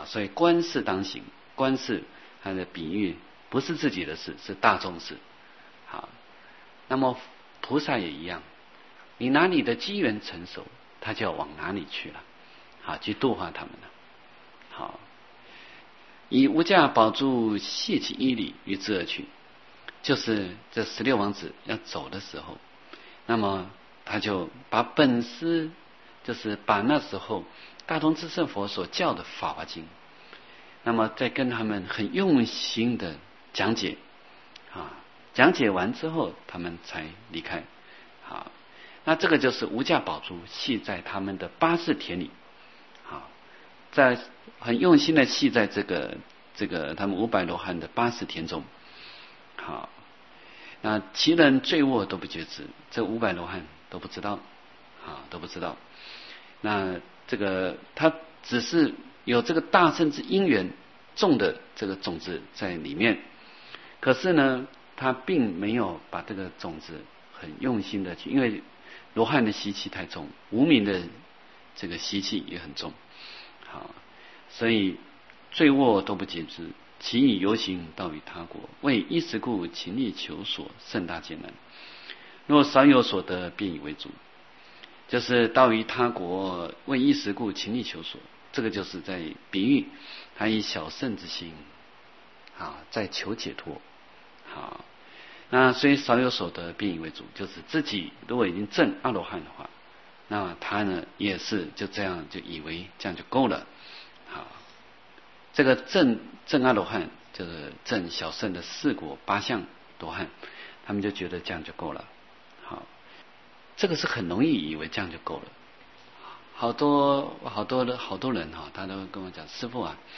所以官事当行，官事它的比喻不是自己的事，是大众事。好，那么菩萨也一样，你哪里的机缘成熟，他就要往哪里去了，好，去度化他们了。好，以无价宝珠系其衣履于之而去，就是这16王子要走的时候，那么他就把本师，就是把那时候大通智胜佛所教的法华经，那么再跟他们很用心的讲解，讲解完之后他们才离开。好，那这个就是无价宝珠系在他们的八识田里，好，在很用心的系在这个他们500罗汉的八识田中。好，那其人坠卧都不觉知，这500罗汉都不知道，都不知道。那这个他只是有这个大圣之因缘种的这个种子在里面，可是呢他并没有把这个种子很用心的去，因为罗汉的习气太重，无明的这个习气也很重，好，所以坠卧都不觉知，其以游行到于他国，为衣食故，勤力求索，甚大艰难。若少有所得，便以为足。就是到于他国，为衣食故，勤力求索，这个就是在比喻他以小圣之心在求解脱。好，那所以少有所得，便以为足，就是自己如果已经证阿罗汉的话，那么他呢也是就这样就以为这样就够了。好，这个证阿罗汉就是证小圣的4果8相罗汉，他们就觉得这样就够了。好，这个是很容易以为这样就够了。好多人他都跟我讲，师父啊，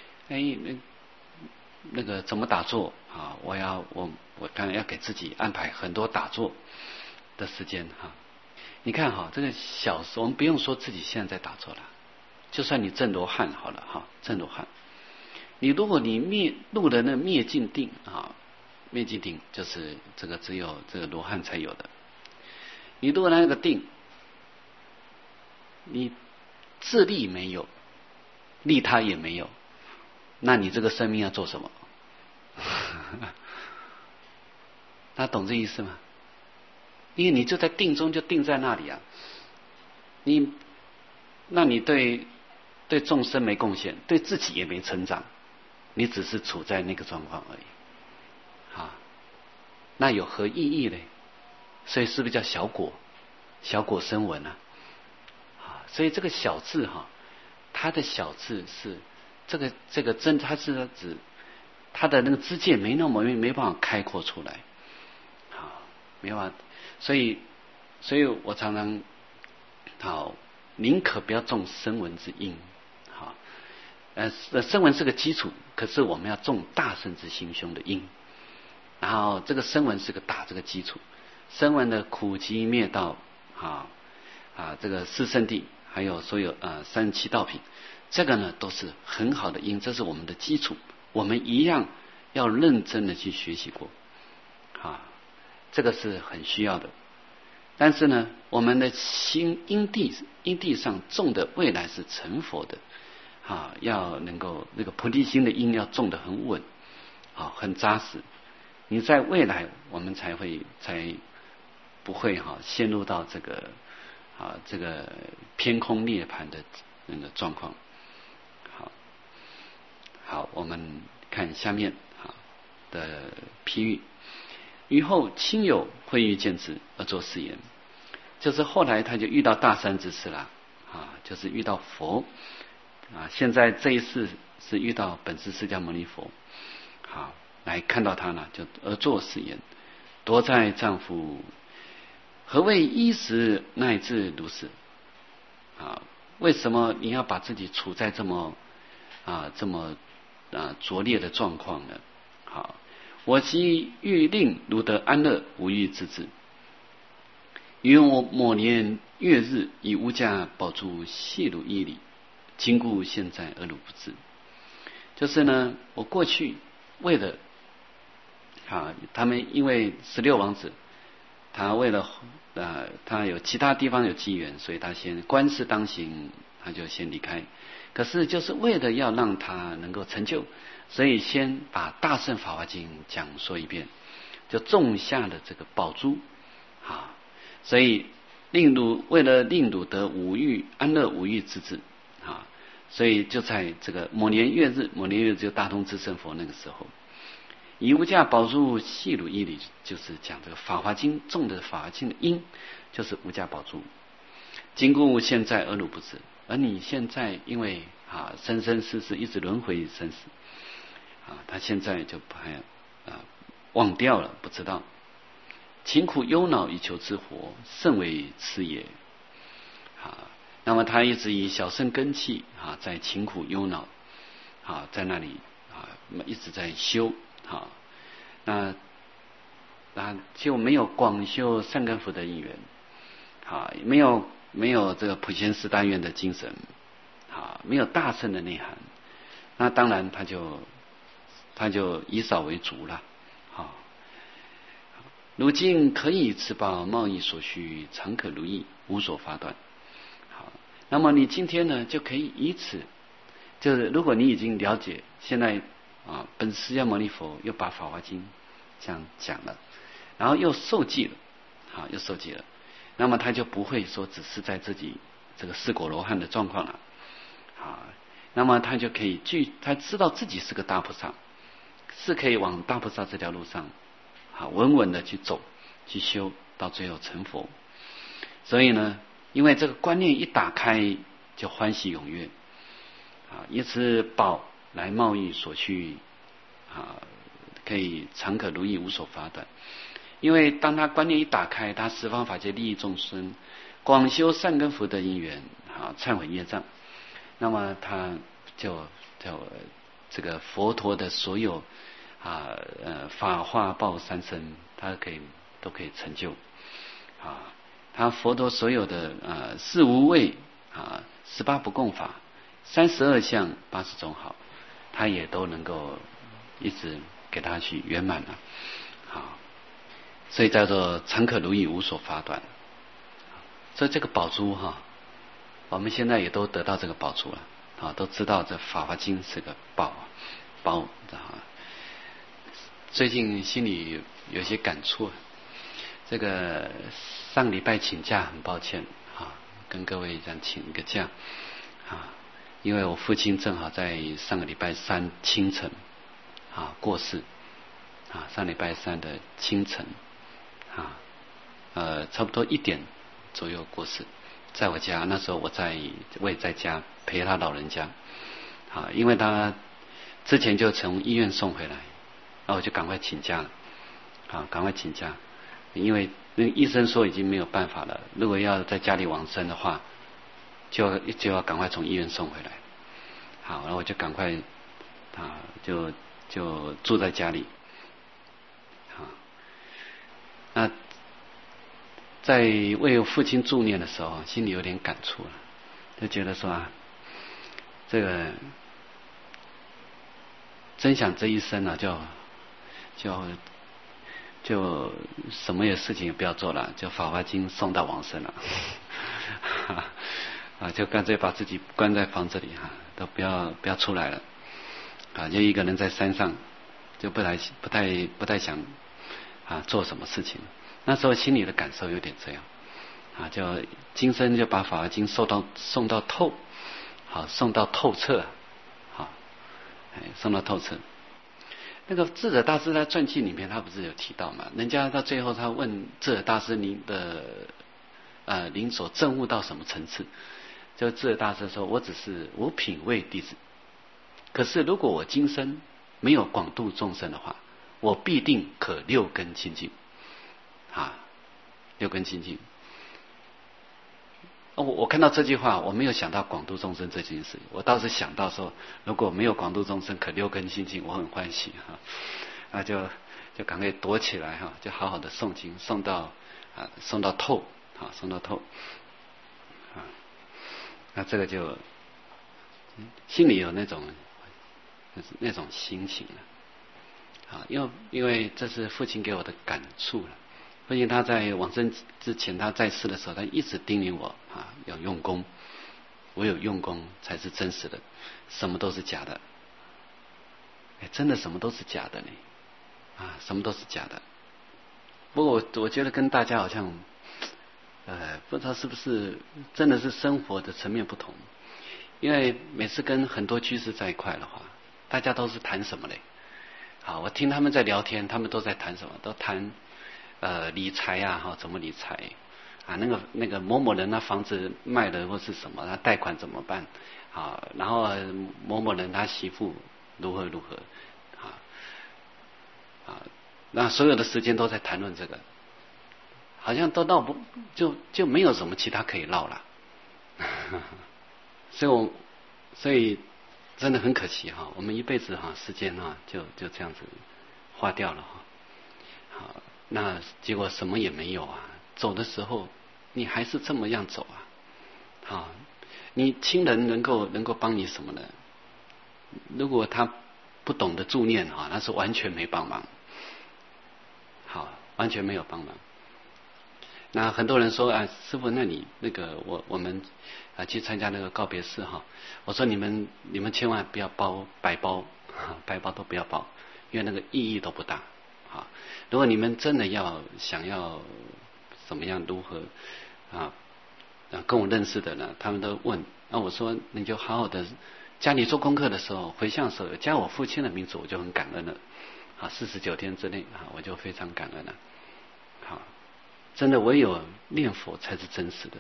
那个怎么打坐啊？我当然要给自己安排很多打坐的时间哈。你看这个小时候我们不用说自己现在在打坐了，就算你证罗汉好了哈，证罗汉，你如果你入了那灭尽定灭尽定就是这个只有这个罗汉才有的。你如果那个定，你自利没有，利他也没有，那你这个生命要做什么？大家懂这意思吗？因为你就在定中，就定在那里啊。那你对众生没贡献，对自己也没成长，你只是处在那个状况而已。那有何意义呢？所以是不是叫小果生闻啊？所以这个小字它的小字是这个真，它是指它的那个知见没办法开阔出来，没办法。所以我常常宁可不要种声闻之因，声闻是个基础，可是我们要种大圣之心胸的因，然后这个声闻是个打这个基础，声闻的苦集灭道这个四圣谛，还有所有37道品，这个呢都是很好的因，这是我们的基础，我们一样要认真的去学习过这个是很需要的。但是呢，我们的心因地上种的未来是成佛的要能够那个菩提心的因要种得很稳很扎实，你在未来我们才不会陷入到这个偏空涅槃的那个状况。好，我们看下面的譬喻。于后亲友会遇见之而作是言，就是后来他就遇到大善之事了就是遇到佛现在这一世是遇到本师释迦牟尼佛来看到他呢，就而作是言，夺在丈夫，何谓衣食乃至如是为什么你要把自己处在这么拙劣的状况呢？我昔欲令如得安乐，无欲之至，于我某年月日，以无价宝珠系如衣履，今故现在而汝不知。就是呢，我过去为了他们因为16王子，他为了他有其他地方有机缘，所以他先官事当行，他就先离开。 可是就是为了要让他能够成就，所以先把大乘法华经讲说一遍，就种下了这个宝珠啊。所以令汝为了令汝得五欲安乐五欲之智啊，所以就在这个某年月日，某年月日就大通智胜佛那个时候，以无价宝珠系汝义理，就是讲这个法华经种的法华经的因，就是无价宝珠。今故现在而汝不知，而你现在因为生生世世一直轮回生死他现在就忘掉了，不知道。勤苦忧恼以求之活，甚为痴也那么他一直以小乘根器在勤苦忧恼在那里一直在修那就没有广修善根福德因缘没有这个普贤四大愿的精神没有大乘的内涵，那当然他就以少为足了如今可以持报贸易所需，常可如意，无所法短。那么你今天呢，就可以以此，就是如果你已经了解，现在本释迦牟尼佛又把法华经这样讲了，然后又受记了那么他就不会说只是在自己这个四果罗汉的状况了那么他就可以他知道自己是个大菩萨，是可以往大菩萨这条路上稳稳的去走去修，到最后成佛。所以呢，因为这个观念一打开就欢喜踊跃以此宝来贸易所需可以常可如意，无所法短。因为当他观念一打开，他十方法界利益众生，广修善根福德因缘忏悔业障，那么他就这个佛陀的所有法化报三身，他都可以成就他佛陀所有的四无畏18不共法32相80种好，他也都能够一直给他去圆满了所以叫做常可如意，无所法短。所以这个宝珠我们现在也都得到这个宝珠了都知道这法华经是个宝最近心里有些感触，这个上礼拜请假，很抱歉跟各位这样请一个假因为我父亲正好在上个礼拜三清晨过世上礼拜三的清晨差不多1点左右过世，在我家。那时候我也在家陪他老人家因为他之前就从医院送回来，那我就赶快请假了赶快请假，因为那医生说已经没有办法了，如果要在家里往生的话，就要赶快从医院送回来。然后我就赶快就住在家里那在为我父亲助念的时候，心里有点感触了，就觉得说这个真想这一生就什么事情也不要做了，就法华经送到往生了就干脆把自己关在房子里都不要出来了就一个人在山上，就不太想做什么事情。那时候心里的感受有点这样就今生就把法华经送到透送到透彻送到透彻。那个智者大师在传记里面他不是有提到嘛，人家到最后他问智者大师，您所证悟到什么层次？就智者大师说，我只是无品位弟子，可是如果我今生没有广度众生的话，我必定可六根清净六根清净。我看到这句话，我没有想到广度众生这件事，我倒是想到说，如果没有广度众生可六根清净，我很欢喜就赶快躲起来就好好的诵经，诵到透诵到透那这个就心里有那种心情了因为这是父亲给我的感触了。父亲他在往生之前，他在世的时候，他一直叮咛我要用功唯有用功才是真实的，什么都是假的。真的什么都是假的呢，什么都是假的。不过我觉得跟大家好像，不知道是不是真的是生活的层面不同。因为每次跟很多居士在一块的话，大家都是谈什么嘞？我听他们在聊天，他们都在谈什么？都谈理财啊，怎么理财那个某某人他房子卖了或是什么，他贷款怎么办然后某某人他媳妇如何那所有的时间都在谈论这个，好像都闹不就没有什么其他可以唠了。所以真的很可惜我们一辈子时间就这样子花掉了那结果什么也没有走的时候你还是这么样走你亲人能够帮你什么呢？如果他不懂得助念那是完全没帮忙，完全没有帮忙。那很多人说师父，那你那个我们去参加那个告别式我说你们千万不要包白包都不要包，因为那个意义都不大如果你们真的想要怎么样如何跟我认识的呢，他们都问我说你就好好的家里做功课的时候回向的时候加我父亲的名字，我就很感恩了49天之内我就非常感恩了真的唯有念佛才是真实的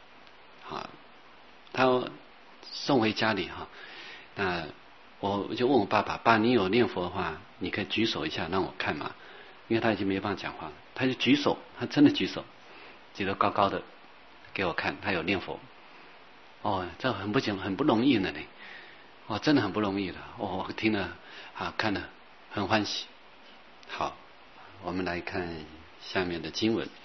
他送回家里那我就问我爸，你有念佛的话你可以举手一下让我看嘛，因为他已经没办法讲话，他就举手，他真的举手举得高高的给我看，他有念佛这很不容易的呢真的很不容易的我听了看了很欢喜。好，我们来看下面的经文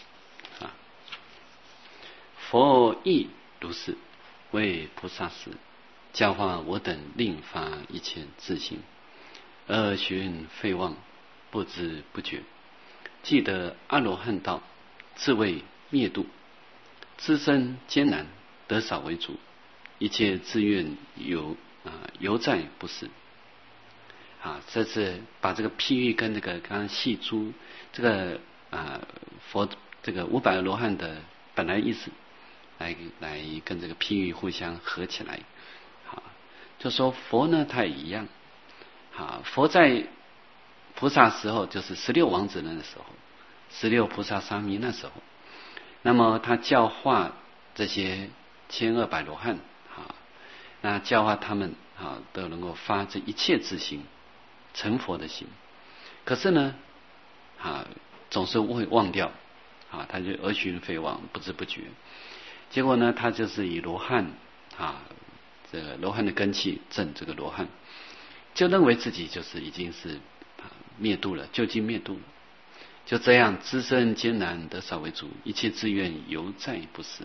佛亦如是，为菩萨时教化我等令发一切自性，而寻废妄，不知不觉，既得阿罗汉道，自谓灭度，自身艰难，得少为主，一切自愿犹在不是。这是把这个譬喻跟这个刚刚细珠这个佛这个500阿罗汉的本来意思来跟这个譬喻互相合起来就说佛呢他也一样佛在菩萨时候就是16王子那时候，16菩萨沙弥那时候，那么他教化这些1200罗汉那教化他们都能够发这一切自心，成佛的心。可是呢总是会忘掉他就而寻废妄，不知不觉，结果呢他就是以罗汉这个罗汉的根器证这个罗汉，就认为自己就是已经是灭度了，究竟灭度了，就这样自身艰难，得少为主，一切志愿犹在不是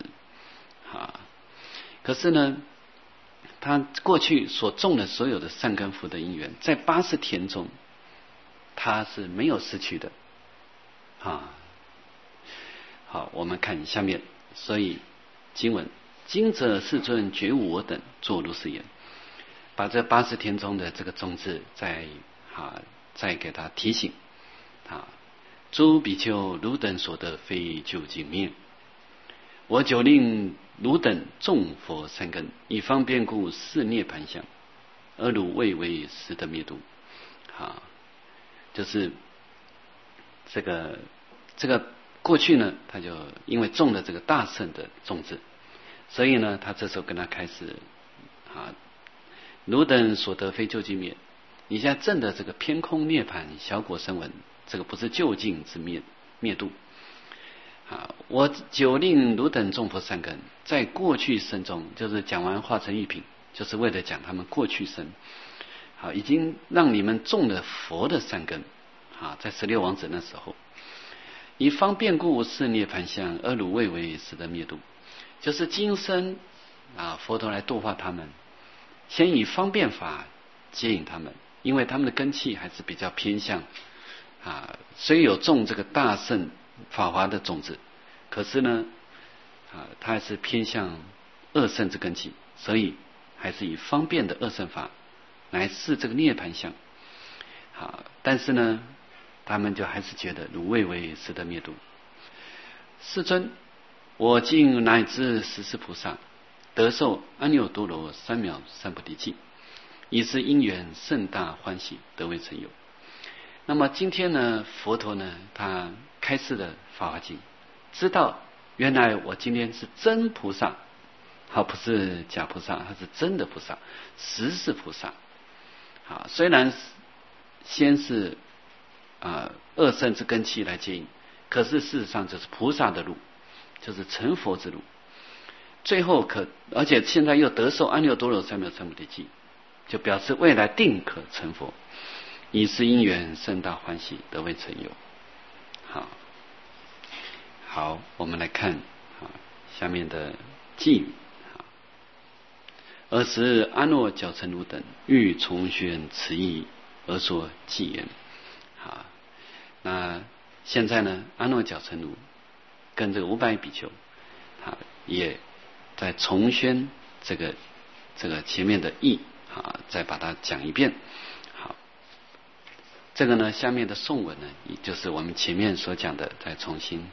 可是呢他过去所种的所有的善根福德因缘，在80田中他是没有失去的好，我们看下面，所以经文今者世尊觉悟我等作如是言，把这80田中的这个种子再给他提醒诸比丘汝等所得非究竟灭，我久令汝等众佛善根，以方便故是涅盘相，而汝未为实的灭度就是这个过去呢他就因为种了这个大圣的种子，所以呢他这时候跟他开始汝等所得非究竟灭，你现在证的这个偏空涅盘小果声闻，这个不是究竟之灭度我久令汝等众佛善根，在过去生中，就是讲完化成一品，就是为了讲他们过去生已经让你们种了佛的善根在16王子那时候，以方便故是涅盘相，而汝未为实的灭度，就是今生佛陀来度化他们，先以方便法接引他们，因为他们的根器还是比较偏向虽有种这个大圣法华的种子，可是呢他还是偏向恶圣之根器， 所以还是以方便的二乘法来示这个涅盘相。好，但是呢，他们就还是觉得汝未为实得灭度。世尊，我今乃至十世菩萨，得受阿耨多罗三藐三菩提记，以是因缘甚大欢喜，得为成有。那么今天呢，佛陀呢，他开示的法华经，知道原来我今天是真菩萨，不是假菩萨，他是真的菩萨，实是菩萨。好，虽然先是二乘之根器来接引，可是事实上就是菩萨的路，就是成佛之路。最后而且现在又得受阿耨多罗三藐三菩提记，就表示未来定可成佛，以是因缘甚大欢喜，得为成有。好，我们来看下面的偈语。尔时阿耨杲陈如等欲重宣此义而说偈言。那现在呢，阿耨杲陈如跟这个500比丘也在重宣这个前面的义再把它讲一遍。好，这个呢，下面的颂文呢，也就是我们前面所讲的，再重新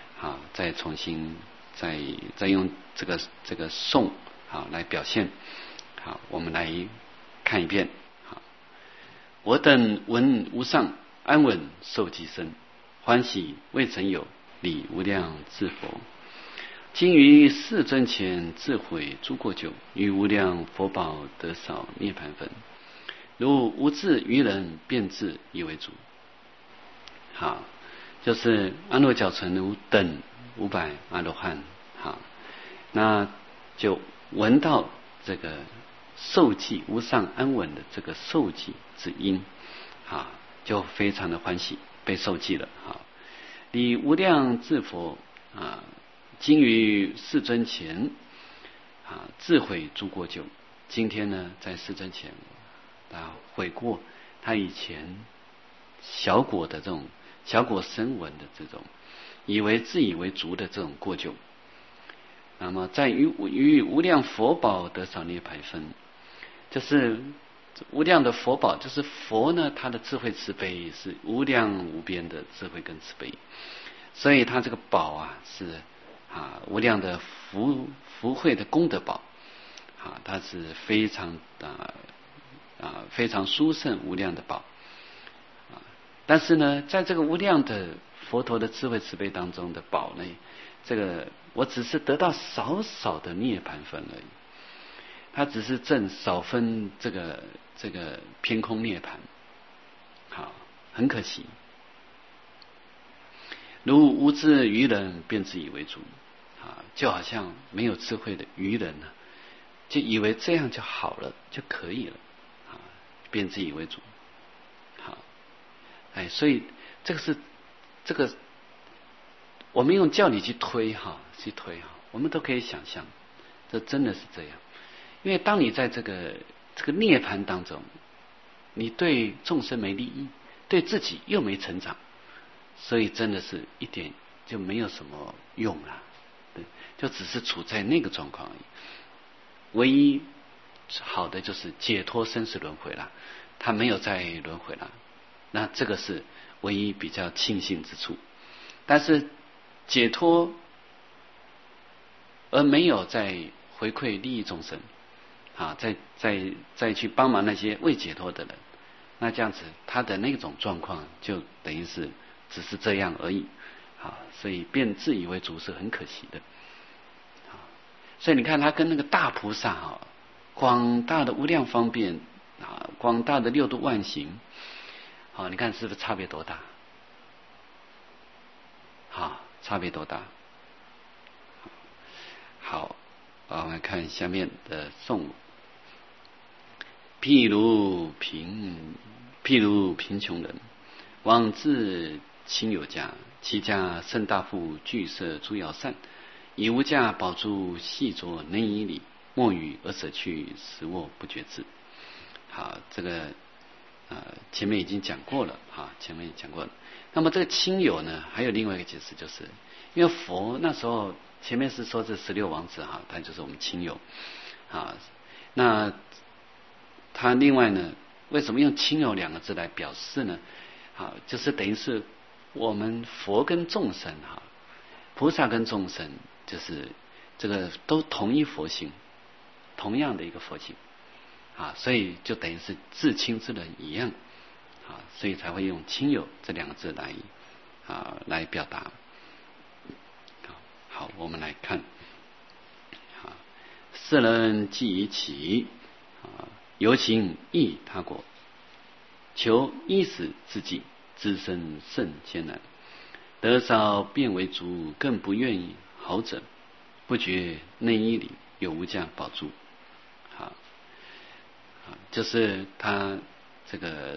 再用这个颂来表现。好，我们来看一遍。我等闻无上安稳受记身，欢喜未曾有，礼无量至佛。今于世尊前自毁诸过咎，于无量佛宝得少涅盘分。如无智愚人，便自以为主。好，就是阿耨杲陈如等500阿罗汉，那就闻到这个受记无上安稳的这个受记之音，就非常的欢喜，被受记了。礼无量至佛，今于世尊前自毁诸过咎。今天呢，在世尊前悔过他以前小果的这种小果声闻的这种自以为足的这种过咎。那么在于无量佛宝得少涅盘分，就是无量的佛宝，就是佛呢，他的智慧慈悲是无量无边的智慧跟慈悲，所以他这个宝是无量的福慧的功德宝，它是非常非常殊胜无量的宝。但是呢，在这个无量的佛陀的智慧慈悲当中的宝呢，这个我只是得到少少的涅盘分而已，它只是证少分这个偏空涅盘。很可惜。如无智愚人，便自以为主。就好像没有智慧的愚人呢，就以为这样就好了，就可以了，便自以为主。所以这个我们用教理去推我们都可以想象，这真的是这样。因为当你在这个涅盘当中，你对众生没利益，对自己又没成长，所以真的是一点就没有什么用了。对，就只是处在那个状况而已。唯一好的就是解脱生死轮回了，他没有再轮回了，那这个是唯一比较庆幸之处。但是解脱而没有再回馈利益众生，再去帮忙那些未解脱的人，那这样子他的那种状况就等于是只是这样而已。所以便自以为主是很可惜的。所以你看他跟那个大菩萨广大的无量方便广大的六度万行，你看是不是差别多大？差别多大？好，我们看下面的颂。譬如贫穷人，往至亲友家，其家甚大富，具设诸药膳，以无价宝珠细着能以礼，莫与而舍去，实我不觉知。好，这个前面已经讲过了。那么这个亲友呢，还有另外一个解释，就是因为佛那时候前面是说这16王子他就是我们亲友。 啊。那他另外呢，为什么用亲友两个字来表示呢？啊，就是等于是我们佛跟众生哈，菩萨跟众生，就是这个都同一佛性，同样的一个佛性啊，所以就等于是至亲之人一样啊，所以才会用亲友这两个字来表达。好，我们来看啊，世人既已起啊，犹行益他国，求衣食之计，自身甚艰难。得少便为足，更不愿意好者，不觉内衣里有无价宝珠。就是他这个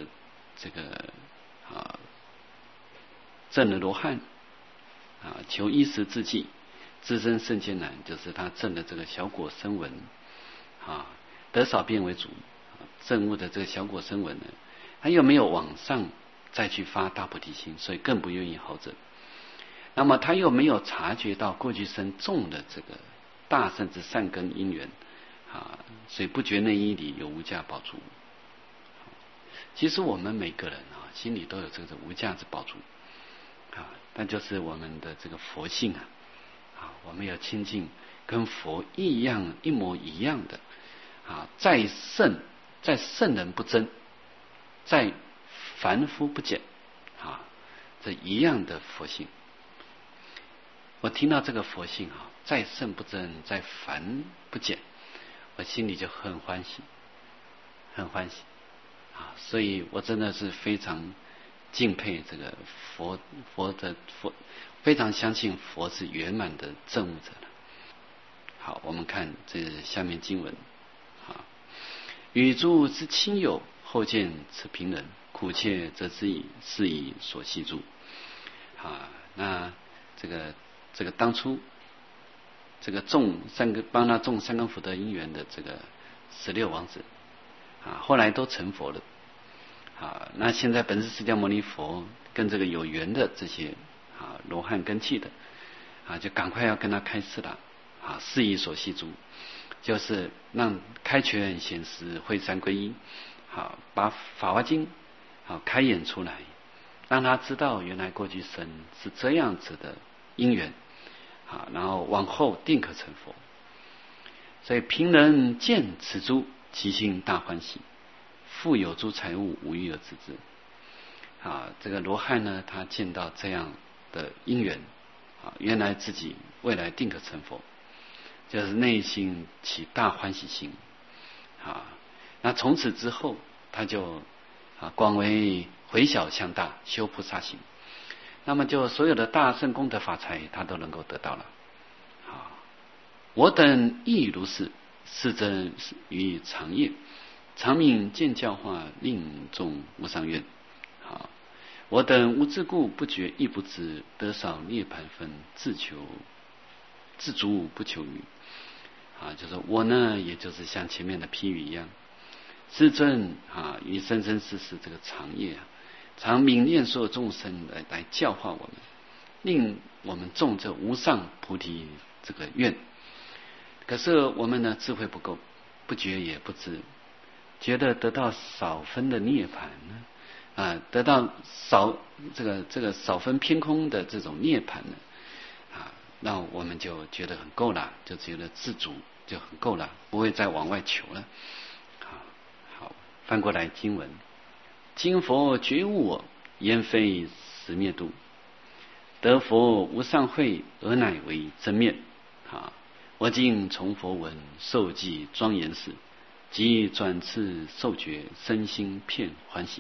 证了罗汉求衣食之计，自身甚艰难，就是他证的这个小果声闻得少便为足，证悟的这个小果声闻呢，他又没有往上再去发大菩提心，所以更不愿意好者。那么他又没有察觉到过去生种的这个大圣之善根因缘所以不觉内衣里有无价宝珠。其实我们每个人心里都有这个无价之宝珠那就是我们的这个佛性我们要亲近跟佛一模一样的在圣人不争，在凡夫不减这一样的佛性。我听到这个佛性在圣不争，在凡不减，我心里就很欢喜，很欢喜所以我真的是非常敬佩这个佛，非常相信佛是圆满的证悟者的。好，我们看这下面经文与诸之亲友，后见此贫人，苦切则之矣，是以所系诸。那这个当初这个帮他种三根福德因缘的这个16王子后来都成佛了那现在本师释迦牟尼佛跟这个有缘的这些罗汉根器的就赶快要跟他开示了是以所系诸，就是让开权显实会三归一把法华经开演出来，让他知道原来过去生是这样子的因缘然后往后定可成佛。所以贫人见此诸，其心大欢喜，富有诸财物，无欲而知之。这个罗汉呢，他见到这样的因缘原来自己未来定可成佛，就是内心起大欢喜心那从此之后他就广为回小向大，修菩萨行，那么就所有的大圣功德法财他都能够得到了我等亦如是，世真于长夜，长命见教化，令众无上愿我等无自故，不觉亦不知，得少涅盘分，自足不求余就是我呢，也就是像前面的譬喻一样，世尊于生生世世这个长夜常悯念所有众生来教化我们，令我们种这无上菩提这个愿。可是我们呢，智慧不够，不觉也不知，觉得得到少分的涅盘呢得到这个少分偏空的这种涅盘呢那我们就觉得很够了，就觉得自足就很够了，不会再往外求了好，翻过来经文，今佛觉悟我，焉非实灭度，得佛无上慧，而乃为真面我今从佛闻，受记庄严事，即转次受觉，身心遍欢喜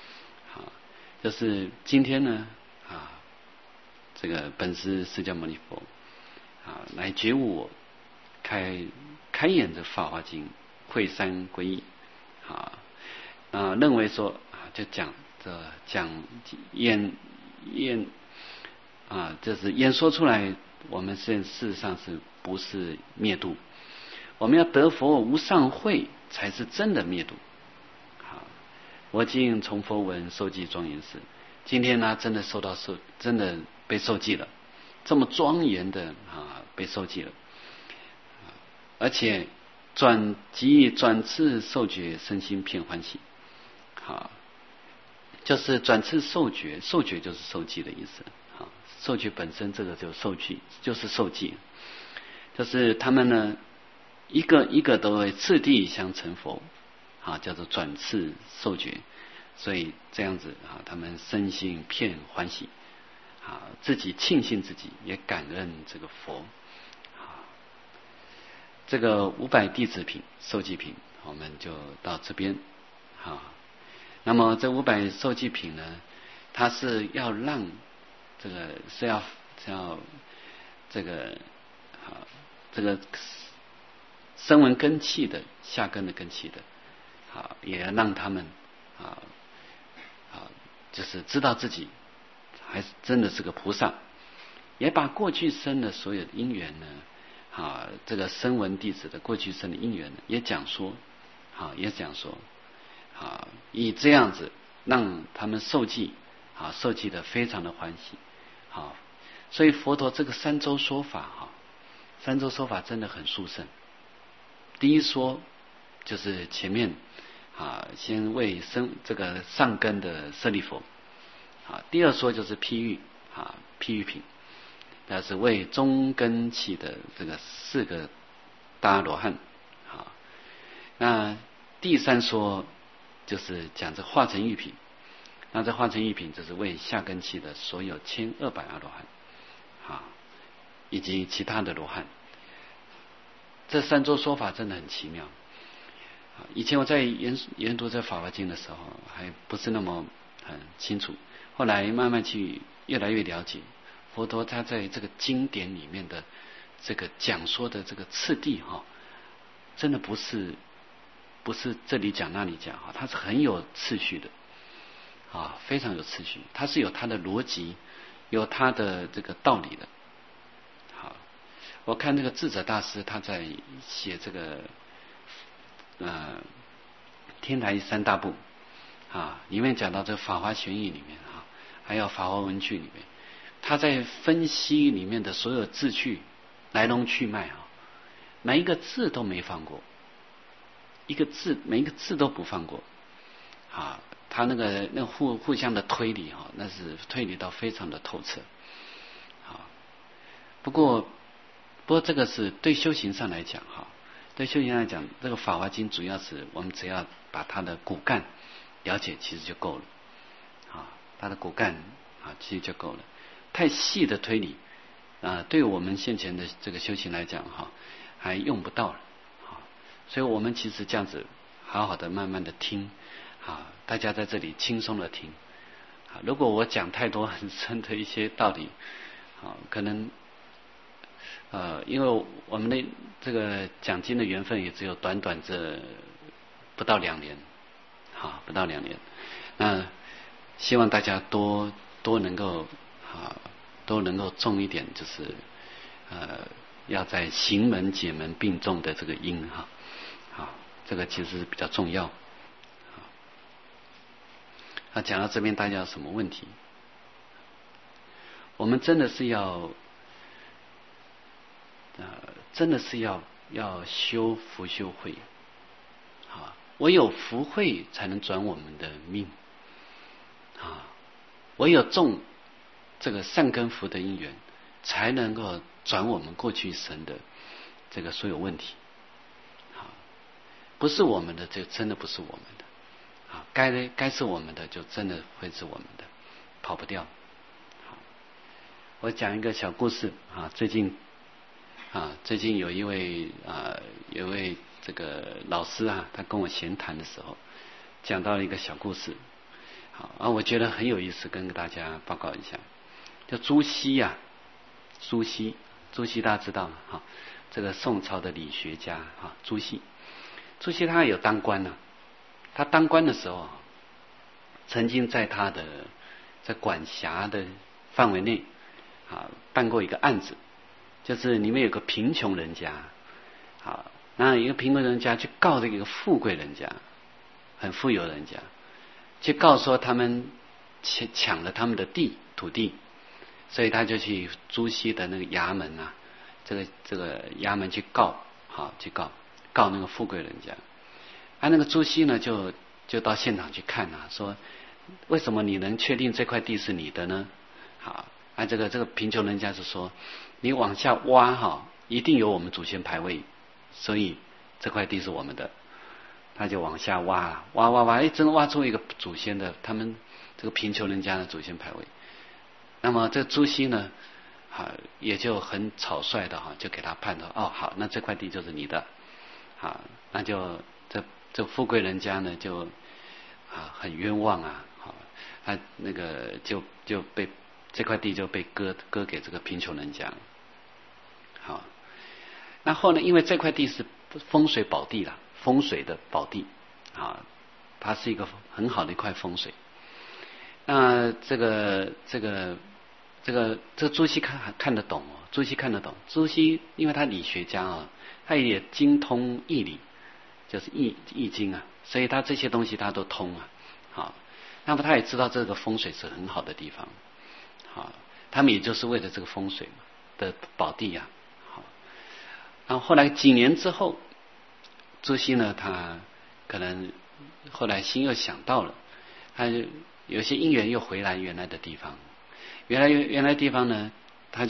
就是今天呢这个本师释迦牟尼佛来觉悟我，开演这法华经，会三归一认为说就讲就是演说出来，我们事实上是不是灭度？我们要得佛无上慧，才是真的灭度我今从佛闻，受记庄严事，今天呢真的被受记了，这么庄严的被受记了而且转次受觉，身心遍欢喜。好，就是转次受觉，受觉就是受记的意思。好，受觉本身这个就受记，就是受记，就是他们呢一个一个都会次第相成佛，啊，叫做转次受觉。所以这样子啊，他们身心遍欢喜，啊，自己庆幸自己，也感恩这个佛。这个500弟子品受记品，我们就到这边。好，那么这500受记品呢，它是要让这个是要这个这个声闻根器的下根的根器的，好，也要让他们就是知道自己还是真的是个菩萨，也把过去生的所有的因缘呢，这个声闻弟子的过去生的因缘呢，也讲说，以这样子让他们受记，受记的非常的欢喜，所以佛陀这个三周说法，三周说法真的很殊胜。第一说就是前面先为这个上根的舍利弗，第二说就是譬喻品，那是为中根器的这个4个大阿罗汉。那第三说就是讲这化成喻品，那这化成喻品就是为下根器的所有1200阿罗汉，以及其他的罗汉。这三周说法真的很奇妙。以前我在研读这《法华经》的时候还不是那么很清楚，后来慢慢去越来越了解佛陀他在这个经典里面的这个讲说的这个次第，真的不是这里讲那里讲，它是很有次序的，非常有次序，它是有它的逻辑，有它的这个道理的。好，我看那个智者大师他在写这个天台3大部里面讲到这个法华玄义里面还有法华文句里面，他在分析里面的所有字句来龙去脉，每一个字都没放过，每一个字都不放过，他那个互相的推理，那是推理到非常的透彻。不过这个是对修行上来讲，对修行来讲，这个《法华经》主要是我们只要把它的骨干了解，其实就够了。它的骨干其实就够了。太细的推理对我们现前的这个修行来讲，还用不到了。所以我们其实这样子好好的慢慢的听，大家在这里轻松的听。如果我讲太多很深的一些道理，可能因为我们的这个讲经的缘分也只有短短这不到2年，不到2年。那希望大家多能够种一点，就是要在行门解门并重的这个因，这个其实是比较重要。那讲到这边，大家有什么问题？我们真的是要修福修慧，唯有福慧才能转我们的命，唯有种这个善根福的因缘，才能够转我们过去生的这个所有问题。不是我们的就真的不是我们的，该是我们的就真的会是我们的，跑不掉。我讲一个小故事最近有一位这个老师他跟我闲谈的时候讲到了一个小故事，我觉得很有意思，跟大家报告一下。叫朱熹朱熹大家知道这个宋朝的理学家朱熹他有当官他当官的时候曾经在他的在管辖的范围内办过一个案子，就是里面有个贫穷人家，那一个贫穷人家去告这个富贵人家，很富有的人家，去告说他们抢了他们的土地，所以他就去朱熹的那个衙门这个衙门去告， 告那个富贵人家。那个朱熹呢就到现场去看说为什么你能确定这块地是你的呢？好，这个贫穷人家是说，你往下挖一定有我们祖先牌位，所以这块地是我们的。他就往下挖，真挖出一个祖先的，他们这个贫穷人家的祖先牌位。那么这朱熹呢，也就很草率的就给他判断，好，那这块地就是你的。好，那就这富贵人家呢就很冤枉好，他那个就被这块地就被割给这个贫穷人家了。好，那后呢，因为这块地是风水宝地了，风水的宝地它是一个很好的一块风水。那这朱熹看得懂朱熹看得懂。朱熹因为他理学家他也精通易理，就是易经所以他这些东西他都通好，那么他也知道这个风水是很好的地方。好，他们也就是为了这个风水的宝地好，然后后来几年之后，朱熹呢，他可能后来心又想到了，他有些因缘又回来原来的地方。原来地方呢，他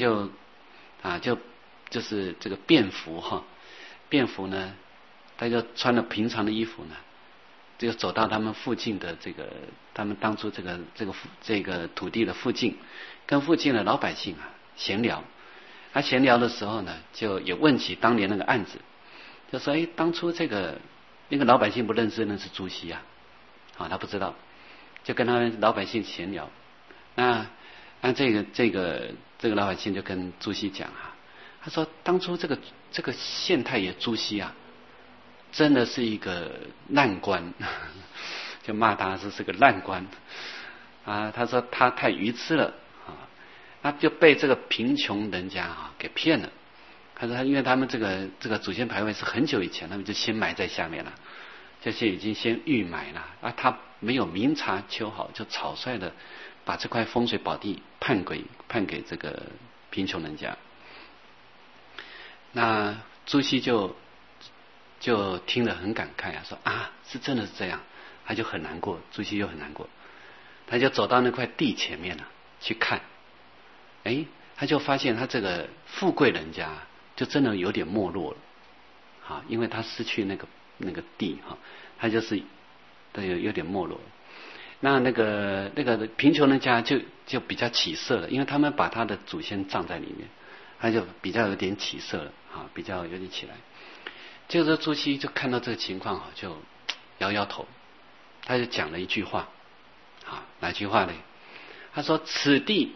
就是这个便服便服呢，他就穿了平常的衣服呢，就走到他们附近的他们当初这个土地的附近，跟附近的老百姓闲聊。他闲聊的时候呢，就也问起当年那个案子，就说当初那个老百姓不认识朱熹他不知道，就跟他们老百姓闲聊。那这个老百姓就跟朱熹讲他说当初这个县太爷朱熹真的是一个烂官，就骂他是个烂官他说他太愚痴了他就被这个贫穷人家给骗了。他说因为他们这个祖先牌位是很久以前他们就先埋在下面了，这些已经先预埋了他没有明察秋毫，就草率的把这块风水宝地判给这个贫穷人家。那朱熹就听得很感慨说是真的是这样。他就很难过，朱熹又很难过，他就走到那块地前面去看。他就发现他这个富贵人家就真的有点没落了因为他失去那个地他就是有点没落。那个贫穷人家就比较起色了，因为他们把他的祖先葬在里面，他就比较有点起色了比较有点起来。就是朱熹就看到这个情况就摇摇头，他就讲了一句话哪句话呢？他说此地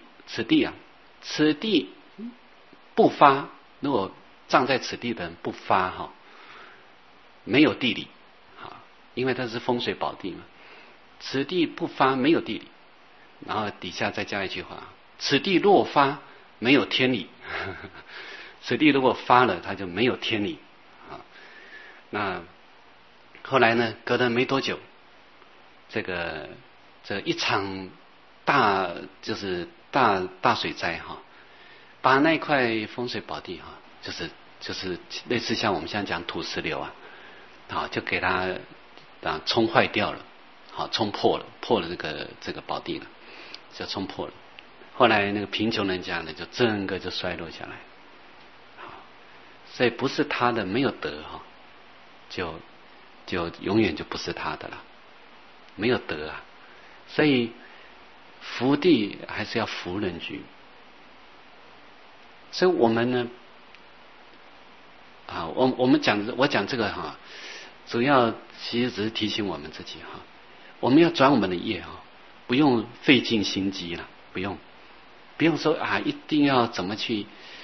不发，如果葬在此地的人不发没有地理因为它是风水宝地嘛。此地不发，没有地理。然后底下再加一句话：此地若发，没有天理。此地如果发了，它就没有天理那后来呢，隔了没多久，这一场大水灾把那块风水宝地就是类似像我们现在讲土石流就给它冲坏掉了冲破了这个宝地了，就冲破了。后来那个贫穷人家呢，就整个就衰落下来所以不是他的没有德就永远就不是他的了，没有德所以福地还是要福人居。所以我们呢我讲这个主要其实只是提醒我们自己我们要转我们的业不用费尽心机了，不用说一定要怎么去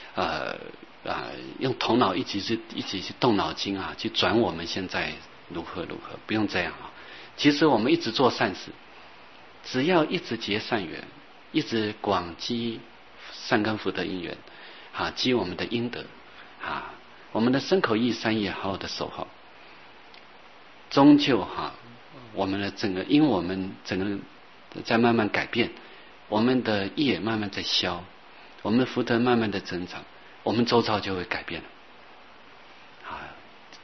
用头脑一起去动脑筋去转我们现在如何，不用这样其实我们一直做善事，只要一直结善缘，一直广积善根福德因缘积我们的阴德我们的身口意三业好好的守好，终究我们的因为我们整个在慢慢改变，我们的业慢慢在消，我们的福德慢慢的增长，我们周遭就会改变了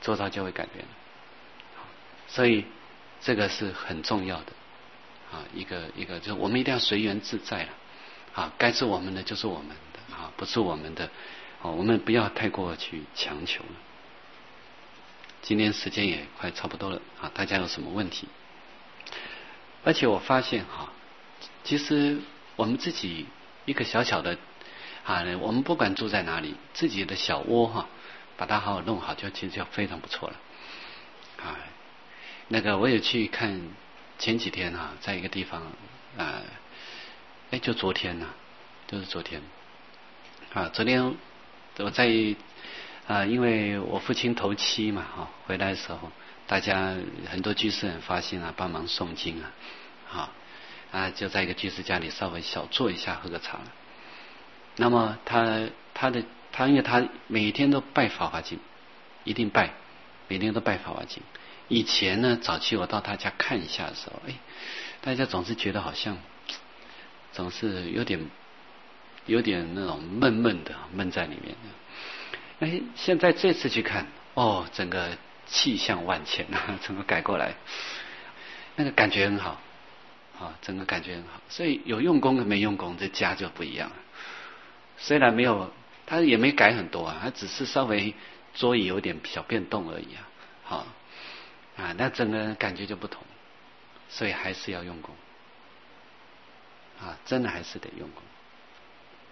周遭就会改变了。所以这个是很重要的啊，一个就是我们一定要随缘自在了啊，该是我们的就是我们的啊，不是我们的我们不要太过去强求了。今天时间也快差不多了啊，大家有什么问题？而且我发现其实我们自己一个小小的我们不管住在哪里，自己的小窝把它好好弄好，其实就非常不错了啊。那个我也去看，前几天在一个地方就昨天就是昨天昨天我在因为我父亲头七嘛回来的时候，大家很多居士很发心帮忙诵经就在一个居士家里稍微小坐一下，喝个茶。那么他因为他每天都拜法华经，一定拜，每天都拜法华经。以前呢，早期我到他家看一下的时候，大家总是觉得好像总是有点那种闷的，闷在里面。现在这次去看，整个气象万千整个改过来，那个感觉很好整个感觉很好。所以有用功跟没用功，这家就不一样了。虽然没有，他也没改很多他只是稍微桌椅有点小变动而已那整个感觉就不同。所以还是要用功真的还是得用功。